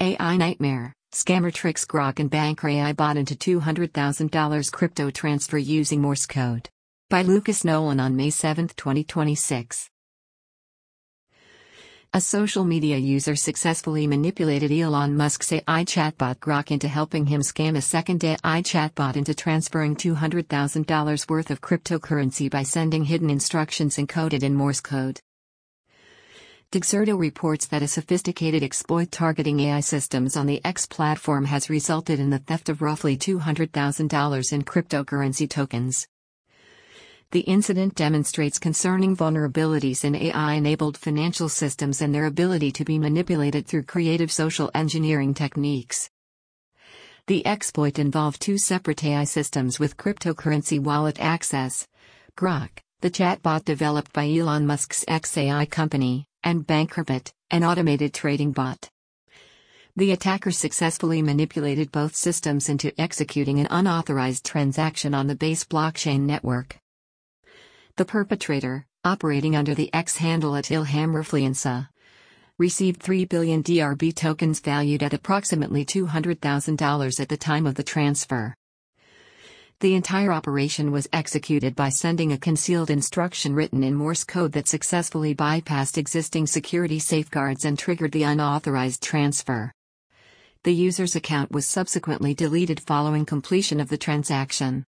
AI nightmare, scammer tricks Grok and banker AI bot into $200,000 crypto transfer using Morse code. By Lucas Nolan on May 7, 2026. A social media user successfully manipulated Elon Musk's AI chatbot Grok into helping him scam a second AI chatbot into transferring $200,000 worth of cryptocurrency by sending hidden instructions encoded in Morse code. Dexerto reports that a sophisticated exploit targeting AI systems on the X platform has resulted in the theft of roughly $200,000 in cryptocurrency tokens. The incident demonstrates concerning vulnerabilities in AI-enabled financial systems and their ability to be manipulated through creative social engineering techniques. The exploit involved two separate AI systems with cryptocurrency wallet access: Grok, the chatbot developed by Elon Musk's xAI company, and BankerBot, an automated trading bot. The attacker successfully manipulated both systems into executing an unauthorized transaction on the Base blockchain network. The perpetrator, operating under the X handle at Ilham Rafliansa, received 3 billion DRB tokens valued at approximately $200,000 at the time of the transfer. The entire operation was executed by sending a concealed instruction written in Morse code that successfully bypassed existing security safeguards and triggered the unauthorized transfer. The user's account was subsequently deleted following completion of the transaction.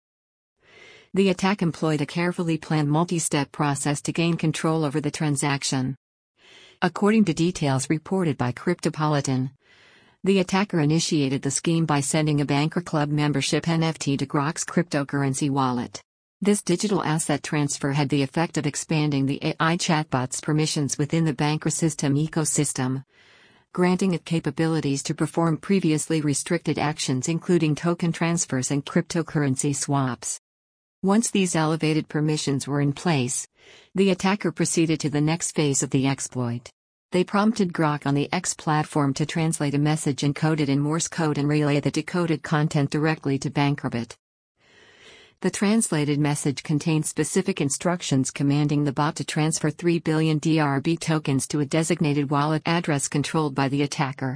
The attack employed a carefully planned multi-step process to gain control over the transaction. According to details reported by Cryptopolitan, the attacker initiated the scheme by sending a Banker Club membership NFT to Grok's cryptocurrency wallet. This digital asset transfer had the effect of expanding the AI chatbot's permissions within the Banker system ecosystem, granting it capabilities to perform previously restricted actions including token transfers and cryptocurrency swaps. Once these elevated permissions were in place, the attacker proceeded to the next phase of the exploit. They prompted Grok on the X platform to translate a message encoded in Morse code and relay the decoded content directly to BankerBot. The translated message contained specific instructions commanding the bot to transfer 3 billion DRB tokens to a designated wallet address controlled by the attacker.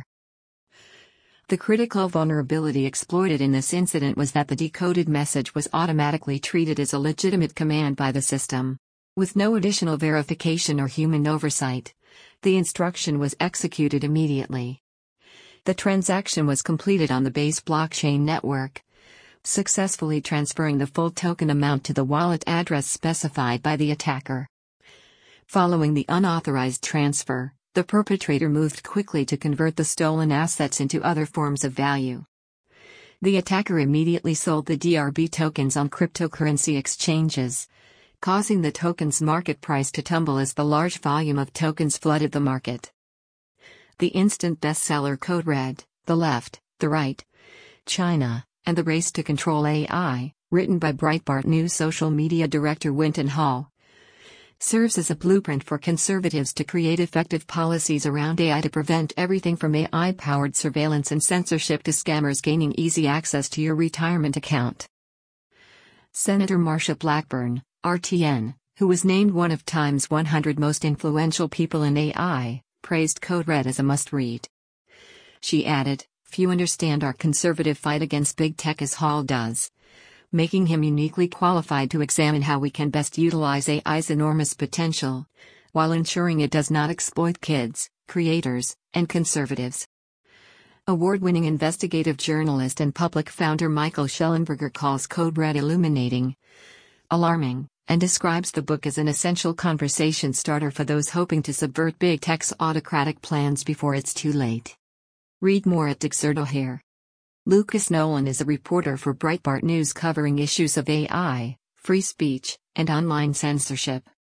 The critical vulnerability exploited in this incident was that the decoded message was automatically treated as a legitimate command by the system. With no additional verification or human oversight, the instruction was executed immediately. The transaction was completed on the Base blockchain network, successfully transferring the full token amount to the wallet address specified by the attacker. Following the unauthorized transfer, the perpetrator moved quickly to convert the stolen assets into other forms of value. The attacker immediately sold the DRB tokens on cryptocurrency exchanges, causing the token's market price to tumble as the large volume of tokens flooded the market. The instant bestseller Code Red, The Left, The Right, China, and the Race to Control AI, written by Breitbart News social media director Winton Hall, serves as a blueprint for conservatives to create effective policies around AI to prevent everything from AI-powered surveillance and censorship to scammers gaining easy access to your retirement account. Senator Marsha Blackburn, RTN, who was named one of Time's 100 most influential people in AI, praised Code Red as a must-read. She added, "Few understand our conservative fight against big tech as Hall does, making him uniquely qualified to examine how we can best utilize AI's enormous potential, while ensuring it does not exploit kids, creators, and conservatives." Award-winning investigative journalist and public founder Michael Shellenberger calls Code Red illuminating, alarming, and describes the book as an essential conversation starter for those hoping to subvert big tech's autocratic plans before it's too late. Read more at Dexerto here. Lucas Nolan is a reporter for Breitbart News covering issues of AI, free speech, and online censorship.